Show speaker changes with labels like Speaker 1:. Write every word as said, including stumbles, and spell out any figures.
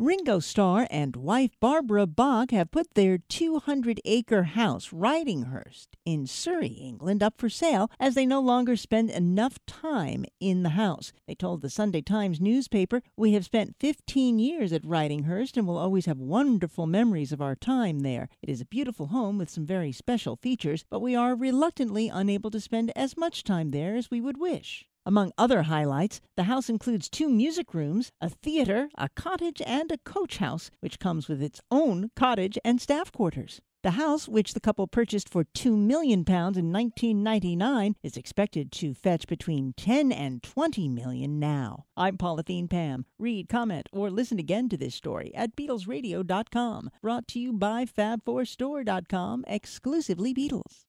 Speaker 1: Ringo Starr and wife Barbara Bach have put their two hundred acre house, Wrightinghurst, in Surrey, England, up for sale as they no longer spend enough time in the house. They told the Sunday Times newspaper, "We have spent fifteen years at Wrightinghurst and will always have wonderful memories of our time there. It is a beautiful home with some very special features, but we are reluctantly unable to spend as much time there as we would wish." Among other highlights, the house includes two music rooms, a theater, a cottage, and a coach house, which comes with its own cottage and staff quarters. The house, which the couple purchased for two million pounds in nineteen ninety-nine, is expected to fetch between ten and twenty million now. I'm Pauline Pam. Read, comment, or listen again to this story at Beatles Radio dot com. Brought to you by Fab four Store dot com, exclusively Beatles.